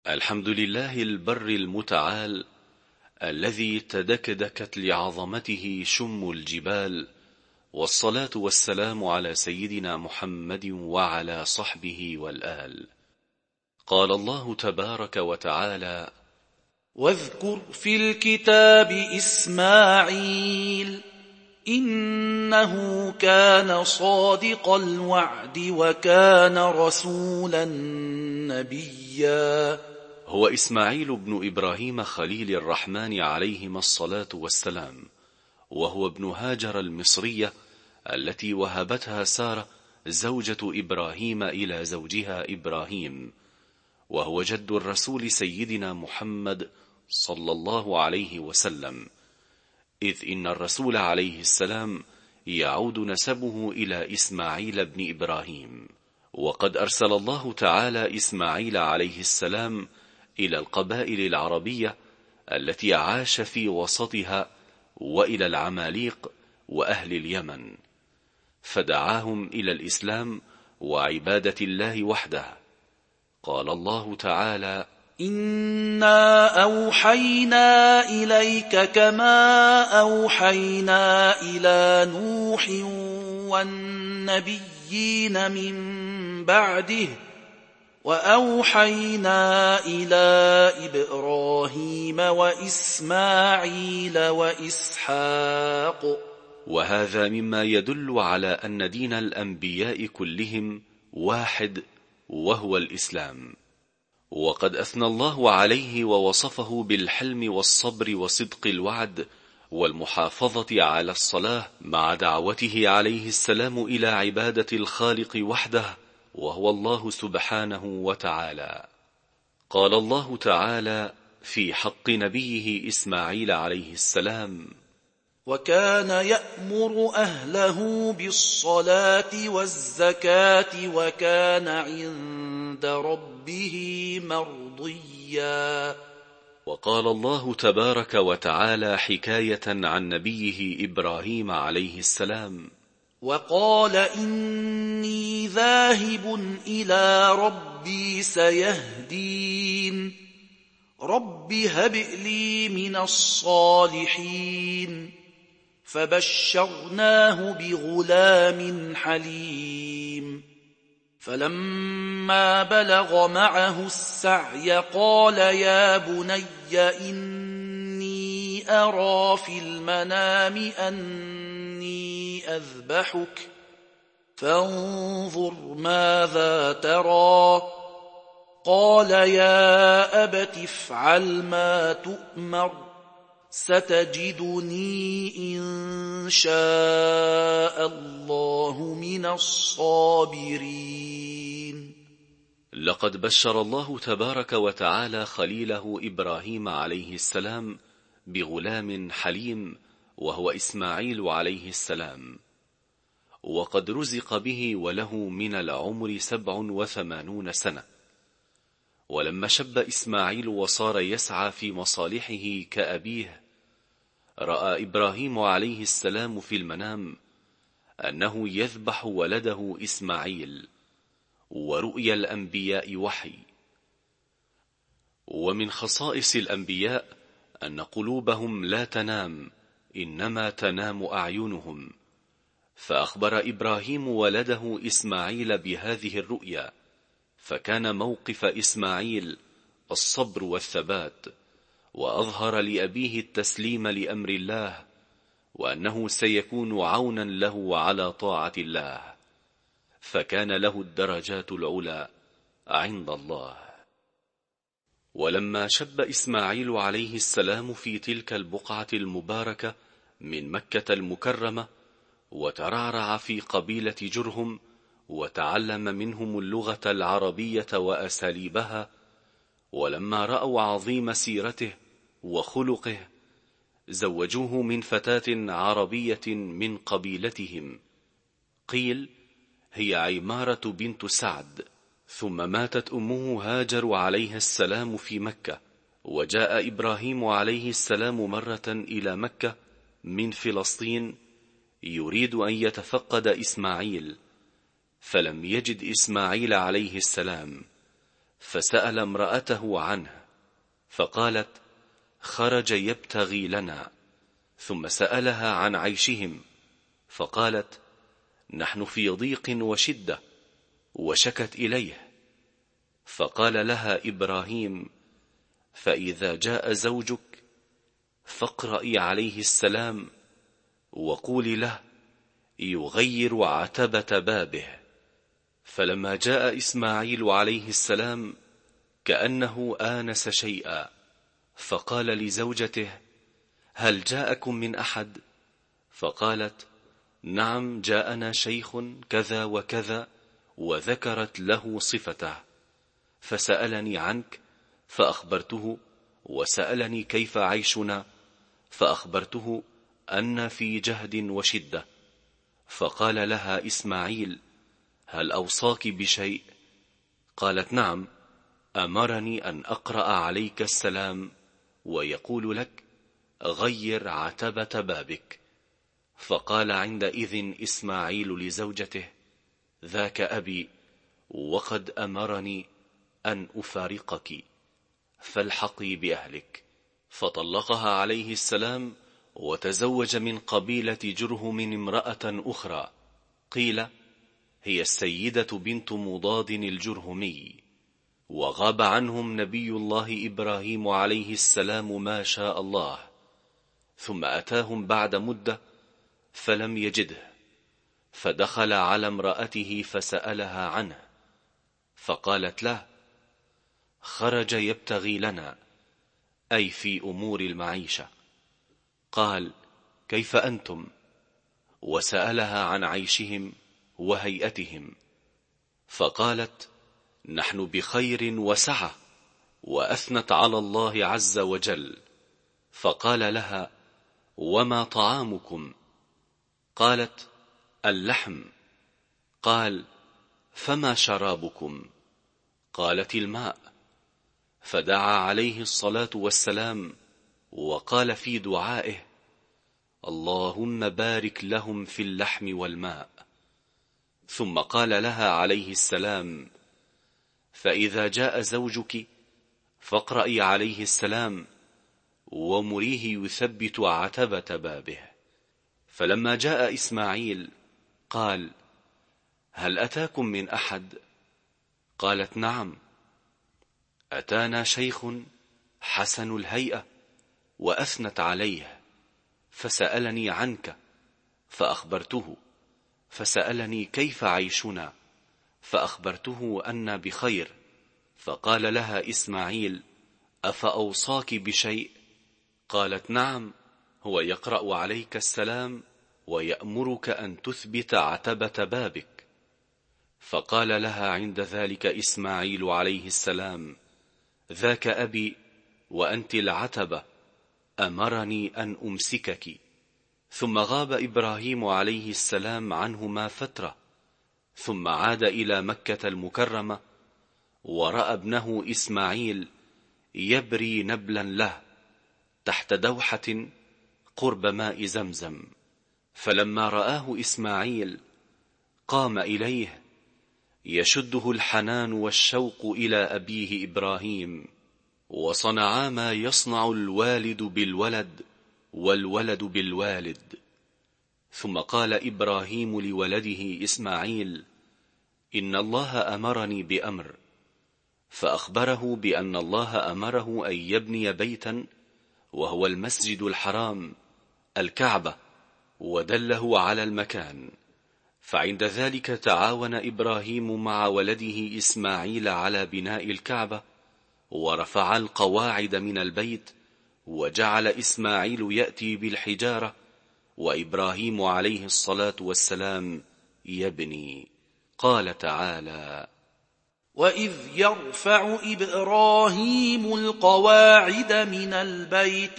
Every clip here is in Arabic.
الحمد لله البر المتعال الذي تدكدكت لعظمته شم الجبال، والصلاة والسلام على سيدنا محمد وعلى صحبه والآل. قال الله تبارك وتعالى: واذكر في الكتاب إسماعيل إنه كان صادق الوعد وكان رسولا نبيا. هو إسماعيل بن إبراهيم خليل الرحمن عليهما الصلاة والسلام، وهو ابن هاجر المصرية التي وهبتها سارة زوجة إبراهيم إلى زوجها إبراهيم، وهو جد الرسول سيدنا محمد صلى الله عليه وسلم، إذ إن الرسول عليه السلام يعود نسبه إلى إسماعيل بن إبراهيم. وقد أرسل الله تعالى إسماعيل عليه السلام إلى القبائل العربية التي عاش في وسطها، وإلى العماليق وأهل اليمن، فدعاهم إلى الإسلام وعبادة الله وحده. قال الله تعالى: إنا أوحينا إليك كما أوحينا إلى نوح والنبيين من بعده وأوحينا إلى إبراهيم وإسماعيل وإسحاق. وهذا مما يدل على أن دين الأنبياء كلهم واحد، وهو الإسلام. وقد أثنى الله عليه ووصفه بالحلم والصبر وصدق الوعد والمحافظة على الصلاة، مع دعوته عليه السلام إلى عبادة الخالق وحده، وهو الله سبحانه وتعالى. قال الله تعالى في حق نبيه إسماعيل عليه السلام: وكان يأمر أهله بالصلاة والزكاة وكان عند ربه مرضيا. وقال الله تبارك وتعالى حكاية عن نبيه إبراهيم عليه السلام: وقال إني ذاهب إلى ربي سيهدين رب هب لي من الصالحين. فبشرناه بغلام حليم. فلما بلغ معه السعي قال يا بني إني أرى في المنام أني أذبحك فانظر ماذا ترى. قال يا أبت افعل ما تؤمر ستجدني إن شاء الله من الصابرين. لقد بشر الله تبارك وتعالى خليله إبراهيم عليه السلام بغلام حليم، وهو إسماعيل عليه السلام، وقد رزق به وله من العمر 87 سنة. ولما شب إسماعيل وصار يسعى في مصالحه كأبيه، رأى إبراهيم عليه السلام في المنام أنه يذبح ولده إسماعيل، ورؤيا الأنبياء وحي. ومن خصائص الأنبياء أن قلوبهم لا تنام، إنما تنام أعينهم. فأخبر إبراهيم ولده إسماعيل بهذه الرؤيا، فكان موقف إسماعيل الصبر والثبات، وأظهر لأبيه التسليم لأمر الله، وأنه سيكون عونا له على طاعة الله، فكان له الدرجات العلى عند الله. ولما شب إسماعيل عليه السلام في تلك البقعة المباركة من مكة المكرمة، وترعرع في قبيلة جرهم، وتعلم منهم اللغة العربية وأساليبها، ولما رأوا عظيم سيرته وخلقه زوجوه من فتاة عربية من قبيلتهم، قيل هي عمارة بنت سعد. ثم ماتت أمه هاجر عليها السلام في مكة، وجاء إبراهيم عليه السلام مرة إلى مكة من فلسطين يريد أن يتفقد إسماعيل، فلم يجد إسماعيل عليه السلام، فسأل امرأته عنه فقالت: خرج يبتغي لنا. ثم سألها عن عيشهم فقالت: نحن في ضيق وشدة، وشكت إليه. فقال لها إبراهيم: فإذا جاء زوجك فاقرئي عليه السلام وقولي له يغير عتبة بابه. فلما جاء إسماعيل عليه السلام كأنه آنس شيئا، فقال لزوجته: هل جاءكم من أحد؟ فقالت: نعم، جاءنا شيخ كذا وكذا، وذكرت له صفته، فسألني عنك فأخبرته، وسألني كيف عيشنا فأخبرته أن في جهد وشدة. فقال لها إسماعيل: هل أوصاك بشيء؟ قالت: نعم، أمرني أن أقرأ عليك السلام ويقول لك غير عتبة بابك. فقال عندئذ إسماعيل لزوجته: ذاك أبي، وقد أمرني أن أفارقك، فالحقي بأهلك. فطلقها عليه السلام وتزوج من قبيلة جرهم امرأة أخرى، قيل هي السيدة بنت مضاد الجرهمي. وغاب عنهم نبي الله إبراهيم عليه السلام ما شاء الله، ثم أتاهم بعد مدة فلم يجده، فدخل على امرأته فسألها عنه، فقالت له: خرج يبتغي لنا، أي في أمور المعيشة. قال: كيف أنتم؟ وسألها عن عيشهم وهيئتهم، فقالت: نحن بخير وسعة، وأثنت على الله عز وجل. فقال لها: وما طعامكم؟ قالت: اللحم. قال: فما شرابكم؟ قالت: الماء. فدعا عليه الصلاة والسلام وقال في دعائه: اللهم بارك لهم في اللحم والماء. ثم قال لها عليه السلام: فإذا جاء زوجك فاقرئي عليه السلام ومريه يثبت عتبة بابه. فلما جاء إسماعيل قال: هل أتاكم من أحد؟ قالت: نعم، أتانا شيخ حسن الهيئة وأثنت عليه، فسألني عنك فأخبرته، فسألني كيف عيشنا فأخبرته أن بخير. فقال لها إسماعيل: أفأوصاك بشيء؟ قالت: نعم، هو يقرأ عليك السلام ويأمرك أن تثبت عتبة بابك. فقال لها عند ذلك إسماعيل عليه السلام: ذاك أبي، وأنت العتبة، أمرني أن أمسكك. ثم غاب إبراهيم عليه السلام عنهما فترة، ثم عاد إلى مكة المكرمة، ورأى ابنه إسماعيل يبري نبلا له تحت دوحة قرب ماء زمزم. فلما رآه إسماعيل قام إليه يشده الحنان والشوق إلى أبيه إبراهيم، وصنعا ما يصنع الوالد بالولد والولد بالوالد. ثم قال إبراهيم لولده إسماعيل: إن الله أمرني بأمر، فأخبره بأن الله أمره أن يبني بيتا، وهو المسجد الحرام الكعبة، ودله على المكان. فعند ذلك تعاون إبراهيم مع ولده إسماعيل على بناء الكعبة، ورفع القواعد من البيت، وجعل إسماعيل يأتي بالحجارة، وإبراهيم عليه الصلاة والسلام يبني. قال تعالى: وإذ يرفع إبراهيم القواعد من البيت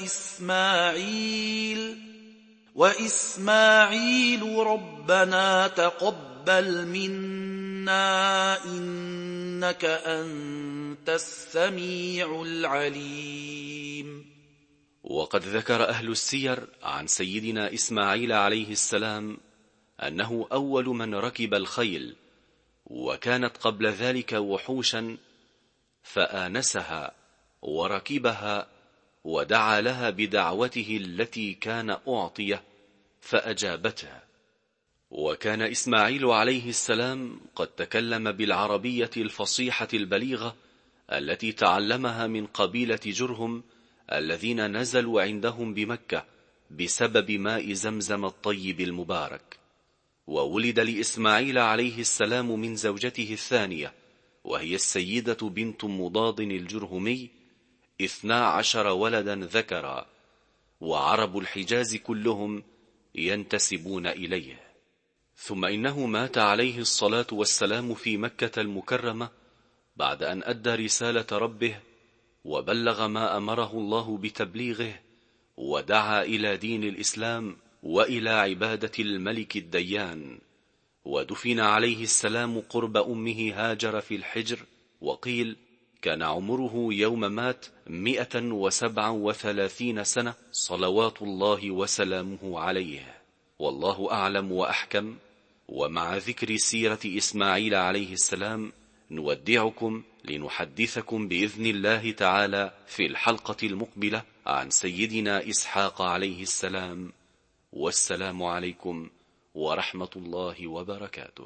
وإسماعيل ربنا تقبل منا إنك أنت السميع العليم. وقد ذكر أهل السير عن سيدنا إسماعيل عليه السلام أنه أول من ركب الخيل، وكانت قبل ذلك وحوشا فآنسها وركبها ودعا لها بدعوته التي كان أعطيه فأجابته. وكان إسماعيل عليه السلام قد تكلم بالعربية الفصيحة البليغة التي تعلمها من قبيلة جرهم الذين نزلوا عندهم بمكة بسبب ماء زمزم الطيب المبارك. وولد لإسماعيل عليه السلام من زوجته الثانية وهي السيدة بنت مضاد الجرهمي 12 ولدا ذكرا، وعرب الحجاز كلهم ينتسبون إليه. ثم إنه مات عليه الصلاة والسلام في مكة المكرمة بعد أن أدى رسالة ربه وبلغ ما أمره الله بتبليغه، ودعا إلى دين الإسلام وإلى عبادة الملك الديان. ودفن عليه السلام قرب أمه هاجر في الحجر، وقيل كان عمره يوم مات 137 سنة صلوات الله وسلامه عليه. والله أعلم وأحكم. ومع ذكر سيرة إسماعيل عليه السلام نودعكم لنحدثكم بإذن الله تعالى في الحلقة المقبلة عن سيدنا إسحاق عليه السلام. والسلام عليكم ورحمة الله وبركاته.